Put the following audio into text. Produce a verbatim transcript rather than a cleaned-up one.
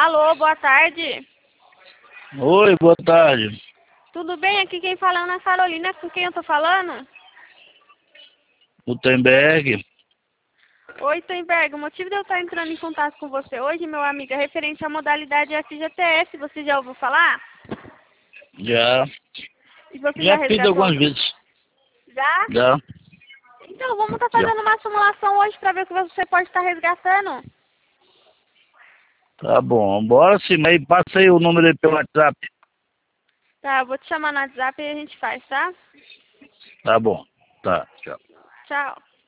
Alô, boa tarde. Oi, boa tarde. Tudo bem? Aqui quem fala é Ana Carolina. Com quem eu tô falando? Gutenberg. Oi, Tenberg. O motivo de eu estar entrando em contato com você hoje, meu amigo, é referente à modalidade F G T S. Você já ouviu falar? Já. E você já Já fiz resgatou? algumas vezes. Já? Já. Então, vamos estar Já. fazendo uma simulação hoje para ver o que você pode estar resgatando. Tá bom. Bora sim, mas passa aí o número aí pelo WhatsApp. Tá, eu vou te chamar no WhatsApp e a gente faz, tá? Tá bom. Tá. Tchau. Tchau.